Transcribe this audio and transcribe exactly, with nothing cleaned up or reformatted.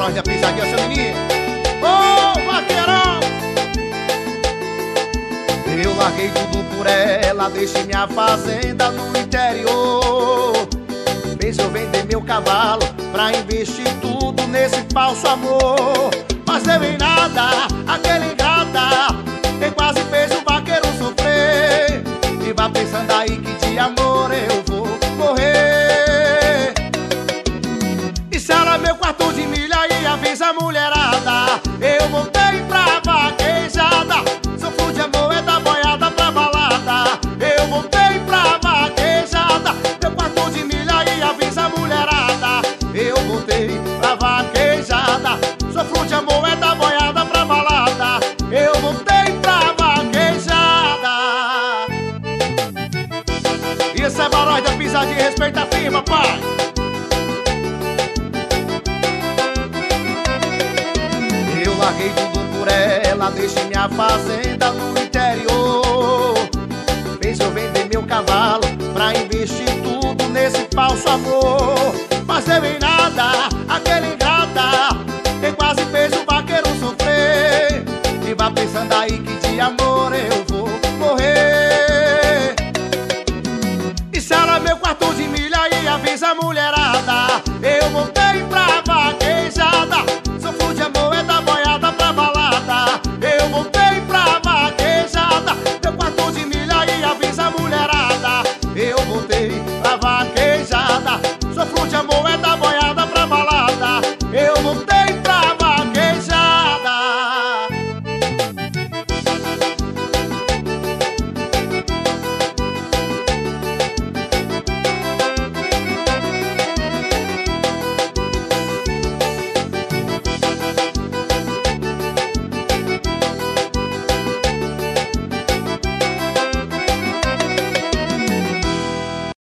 voz da pisadinha, seu menino. Ô, vaqueirão! Eu larguei tudo por ela, deixei minha fazenda no interior. Fez eu vender meu cavalo pra investir tudo nesse falso amor. Mas deu em nada, aquele ingrata, que quase fez o vaqueiro sofrer. E vá pensando aí que de amor eu vou morrer. Isso era meu quarto de milha e avisa a mulherada. Eu voltei pra vaquejada. Sofro de amor é da boiada pra balada. Eu voltei pra vaquejada. Meu quarto de milha e avisa a mulherada. Eu voltei pra vaquejada. Sofro de amor é da boiada pra balada. Eu voltei pra vaquejada. Isso é Barói da pisadinha, respeita a firma, pai. Eu larguei tudo por ela, deixei minha fazenda no interior. Fez eu vender meu cavalo pra investir tudo nesse falso amor. Mas deu em nada, aquele ingrata, que quase fez o vaqueiro sofrer. E vá pensando aí que de amor eu vou morrer. Isso era meu quarto de milha e avisa a mulher.